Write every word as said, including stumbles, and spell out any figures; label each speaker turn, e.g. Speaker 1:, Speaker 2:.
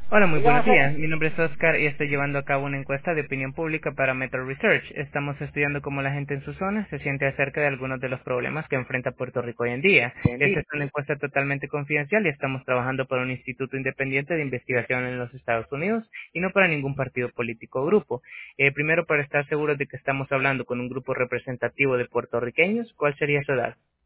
Speaker 1: Hola, muy buenos
Speaker 2: Dígame,
Speaker 1: días. Mi nombre es Oscar y estoy llevando a cabo una encuesta de opinión pública para Metro Research. Estamos estudiando cómo la gente en su zona se siente acerca de algunos de los problemas que enfrenta Puerto Rico hoy en día. Esta
Speaker 2: Bendy.
Speaker 1: es una encuesta totalmente confidencial y estamos trabajando para un instituto independiente de investigación en los Estados Unidos y no para ningún partido político o grupo. Eh, primero, para estar seguros de que estamos hablando con un grupo representativo de puertorriqueños, ¿cuál sería su edad?